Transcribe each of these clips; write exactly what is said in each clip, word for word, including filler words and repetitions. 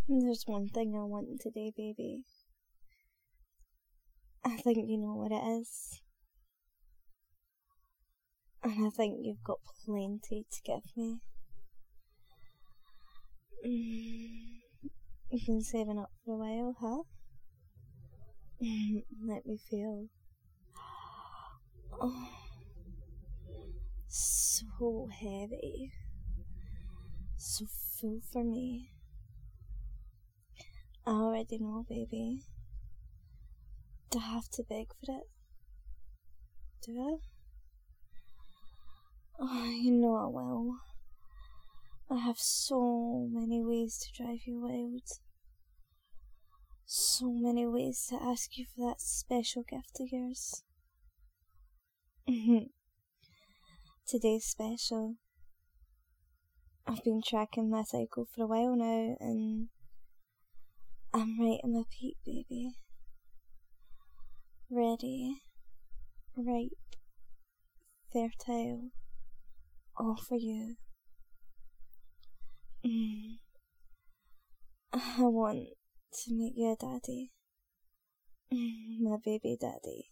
There's one thing I want today, baby. I think you know what it is. And I think you've got plenty to give me. Mm, you've been saving up for a while, huh? Let me feel. Oh, so heavy. So full for me. I already know, baby. Do I have to beg for it? Do I? Oh, you know I will. I have so many ways to drive you wild. So many ways to ask you for that special gift of yours. Today's special. I've been tracking my cycle for a while now, and I'm right in my peak, baby. Ready, ripe, fertile, all for you. Mm. I want to make you a daddy. Mm, my baby daddy.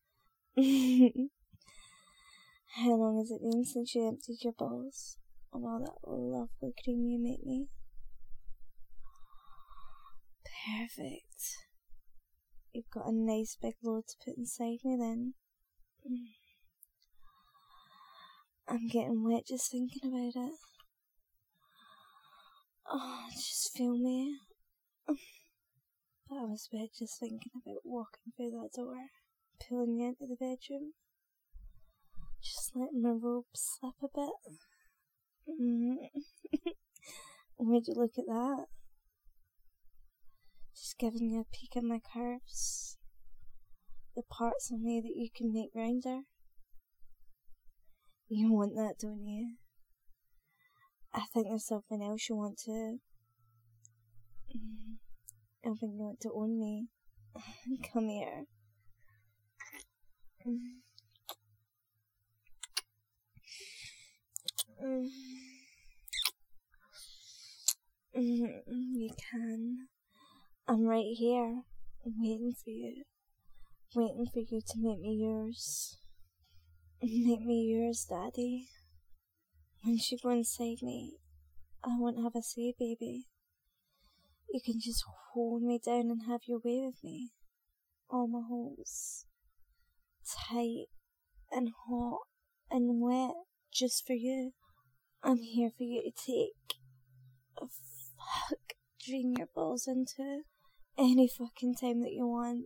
How long has it been since you emptied your balls of all that lovely cream you make me? Perfect. You've got a nice big load to put inside me then. Mm. I'm getting wet just thinking about it. Oh, just feel me. But I was wet just thinking about walking through that door, pulling you into the bedroom. Just letting my robe slip a bit. Mm. Would you look at that? Just giving you a peek at my curves. The parts of me that you can make rounder. You want that, don't you? I think there's something else you want to... I think you want to own me. Come here. You can. I'm right here, waiting for you. Waiting for you to make me yours. Make me yours, Daddy. Once you go inside me, I won't have a say, baby. You can just hold me down and have your way with me. All my holes. Tight and hot and wet just for you. I'm here for you to take a fuck drain your balls into any fucking time that you want.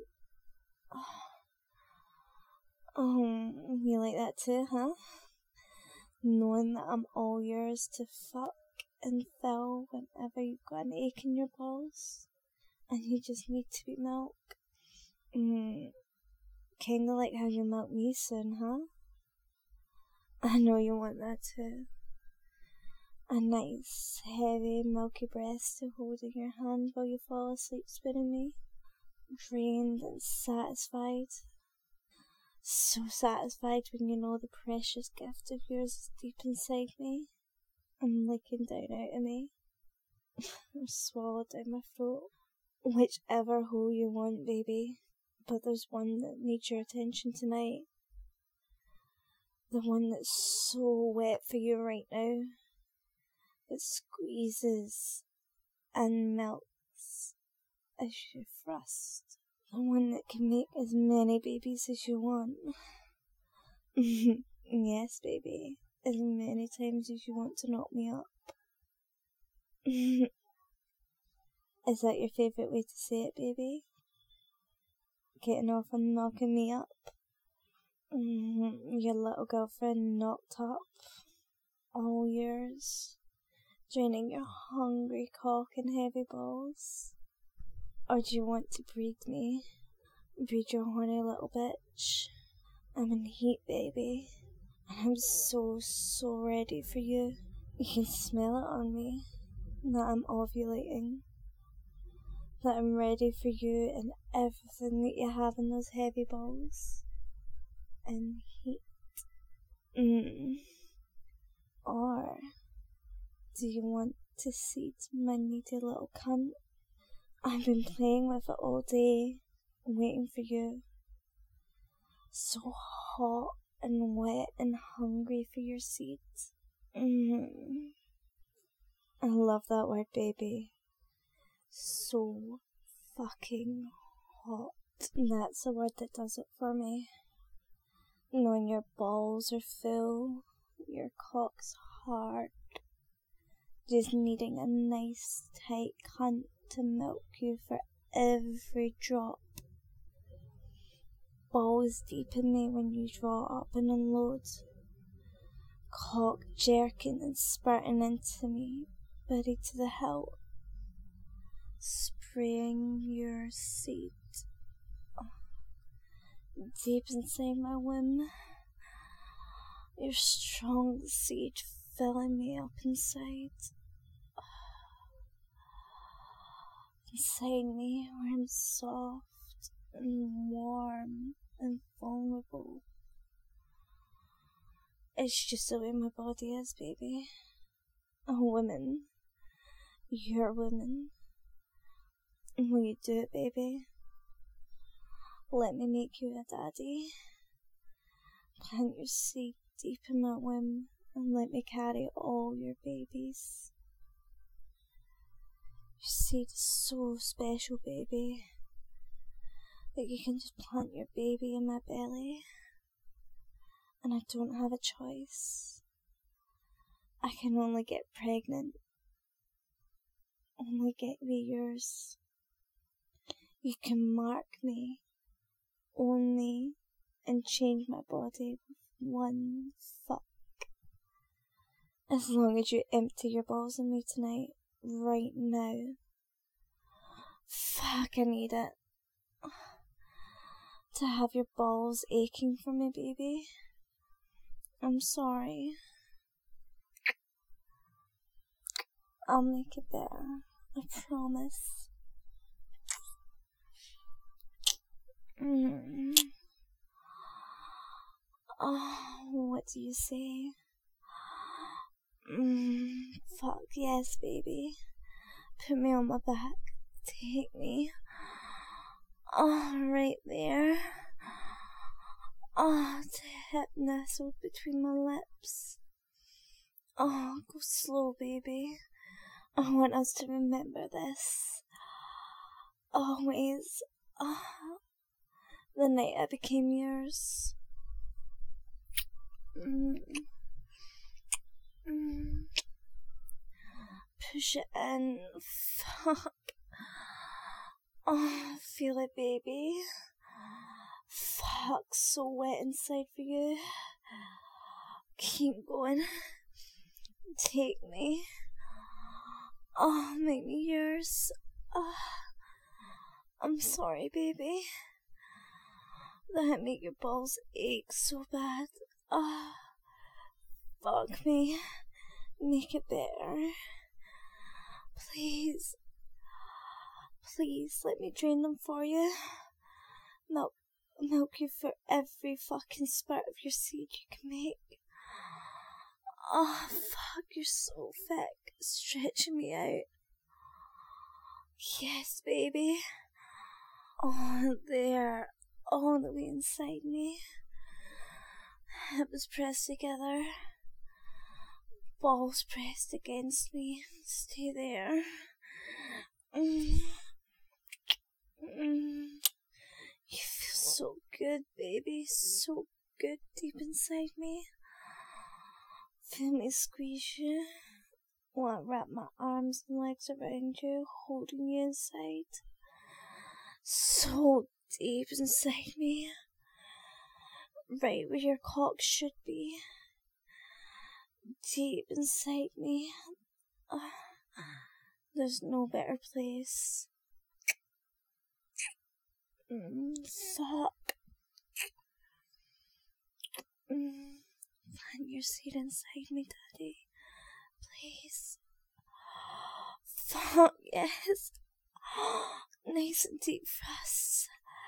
Oh, you like that too, huh? Knowing that I'm all yours to fuck and fill whenever you've got an ache in your balls and you just need to be milked. Mm, kinda like how you milk me soon, huh? I know you want that too. A nice, heavy, milky breast to hold in your hand while you fall asleep spinning me. Drained and satisfied. So satisfied when you know the precious gift of yours is deep inside me and licking down out of me. Or swallowed down my throat. Whichever hole you want, baby. But there's one that needs your attention tonight. The one that's so wet for you right now. It squeezes and melts as you thrust. The one that can make as many babies as you want. Yes, baby. As many times as you want to knock me up. Is that your favourite way to say it, baby? Getting off on knocking me up? Your little girlfriend knocked up. All yours. Draining your hungry cock and heavy balls. Or do you want to breed me? Breed your horny little bitch. I'm in heat, baby. And I'm so, so ready for you. You can smell it on me. That I'm ovulating. That I'm ready for you and everything that you have in those heavy balls. And heat. Mm. Or do you want to seed my needy little cunt I've been playing with it all day, waiting for you. So hot and wet and hungry for your seeds. Mm. I love that word, baby. So fucking hot. That's the word that does it for me. Knowing your balls are full, your cock's hard, just needing a nice tight cunt to milk you for every drop. Balls deep in me when you draw up and unload. Cock jerking and spurting into me, buried to the hilt, spraying your seed. Deep inside my womb, your strong seed filling me up inside. Inside me, where I'm soft and warm and vulnerable. It's just the way my body is, baby. A woman. You're a woman. Will you do it, baby? Let me make you a daddy. Plant your seed deep in my womb and let me carry all your babies. Your seed is so special, baby, that you can just plant your baby in my belly, and I don't have a choice. I can only get pregnant. Only get me yours. You can mark me, own me, and change my body with one fuck. As long as you empty your balls on me tonight, right now. Fuck, I need it. To have your balls aching for me, baby. I'm sorry. I'll make it better. I promise. Mm. Oh, what do you say? Mm, fuck yes, baby. Put me on my back. Take me. Oh, right there. Oh, the hip nestled between my lips. Oh, go slow, baby. I want us to remember this. Always. Oh, the night I became yours. Mm. Mm. Push it in. Fuck. Oh, feel it, baby. Fuck, so wet inside for you. Keep going. Take me. Oh, make me yours. Oh, I'm sorry, baby. That make your balls ache so bad. Oh, fuck me. Make it better. Please. Please, let me drain them for you. Milk, milk you for every fucking spurt of your seed you can make. Oh, fuck, you're so thick. Stretching me out. Yes, baby. Oh, there. All the way inside me. Hips pressed together. Balls pressed against me. Stay there. Mm. Mm. You feel so good, baby. So good deep inside me. Feel me squeeze you. Want to wrap my arms and legs around you, holding you inside. So deep inside me. Right where your cock should be. Deep inside me. Uh, there's no better place. Mm, fuck. Mm, plant your seed inside me, Daddy. Please. Fuck, yes. Nice and deep thrusts.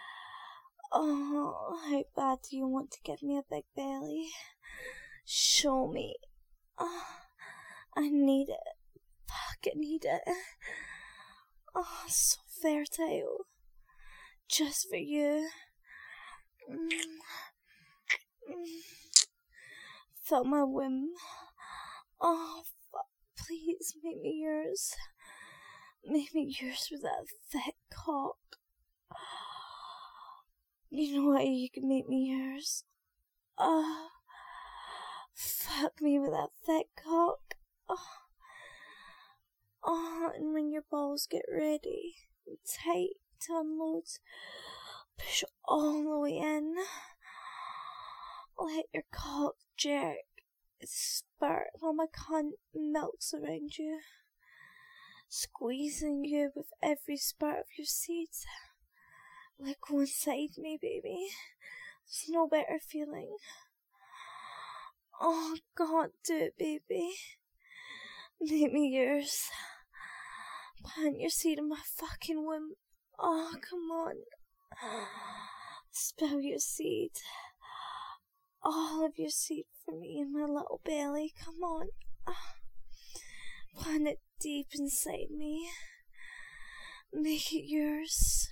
Oh, how bad do you want to give me a big belly? Show me. Oh, I need it. Fuck, I need it. Oh, so fertile. Just for you. Mm. Mm. Fill my womb. Oh, fuck. Please make me yours. Make me yours with that thick cock. You know what? You can make me yours. Oh, fuck me with that thick cock. Oh, oh, and when your balls get ready, tight to unload, push all the way in. Let your cock jerk, spurt while my cunt melts around you, squeezing you with every spurt of your seeds. Let go inside me, baby. There's no better feeling. Oh, God, do it, baby. Make me yours. Plant your seed in my fucking womb. Oh, come on. Spill your seed. All of your seed for me in my little belly. Come on. Plant it deep inside me. Make it yours.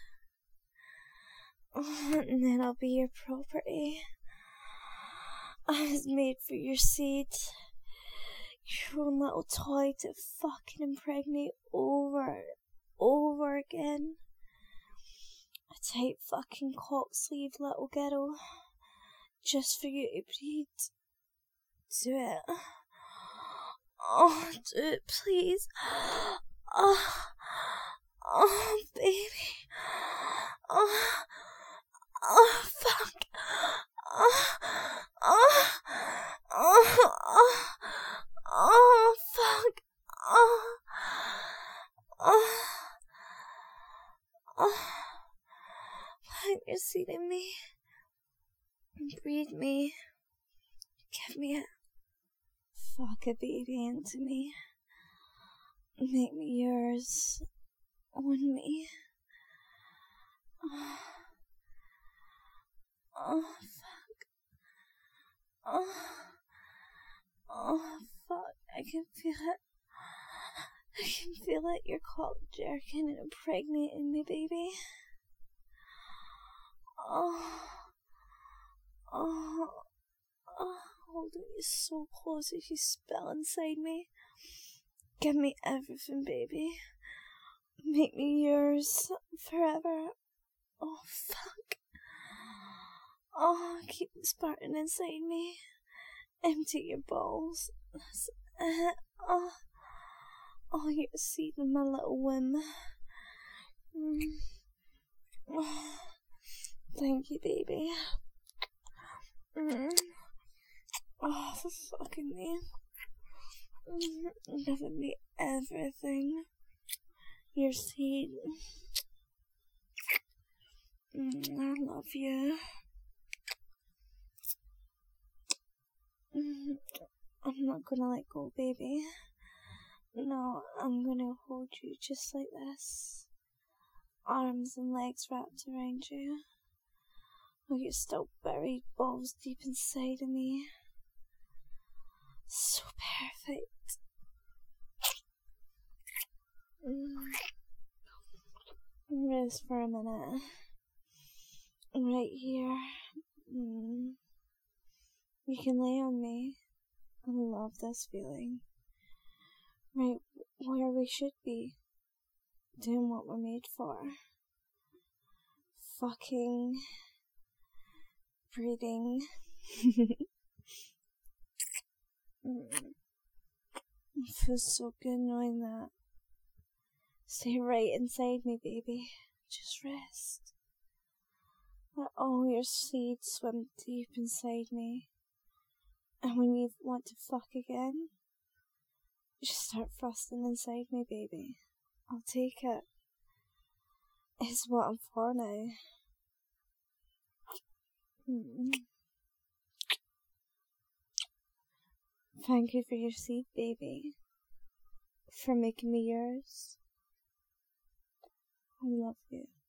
Oh, and then I'll be your property. I was made for your seed. Your own little toy to fucking impregnate over and over again. A tight fucking cock sleeve little ghetto. Just for you to breed. Do it. Oh, do it, please. Oh, oh, baby. Oh, oh, fuck. Oh, oh, oh, oh, oh, fuck. Oh, oh, oh. Plant your seed in me. Breed me. Give me a fuck a baby into me. Make me yours. Own me. Oh, oh fuck. Oh, oh fuck. I can feel it. I can feel it. Your cock jerking and impregnating me, baby. Oh. Oh, oh, holding you so close as you spill inside me. Give me everything, baby. Make me yours forever. Oh, fuck. Oh, keep sparking inside me. Empty your balls. That's it. Oh, oh, your seed in my little womb. Mm. Oh, thank you, baby. Mm. Oh, for fucking me. Mm. Giving me everything. Your seed. Mm. I love you. Mm. I'm not gonna let go, baby. No, I'm gonna hold you just like this. Arms and legs wrapped around you. Oh, you're still buried balls deep inside of me. So perfect. Mm. Rest for a minute. Right here. Mm. You can lay on me. I love this feeling. Right where we should be. Doing what we're made for. Fucking. Breathing. Mm. It feels so good knowing that. Stay right inside me, baby. Just rest. Let all your seeds swim deep inside me. And when you want to fuck again, just start thrusting inside me, baby. I'll take it. It's what I'm for now. Mm. Thank you for your seed, baby. For making me yours. I love you.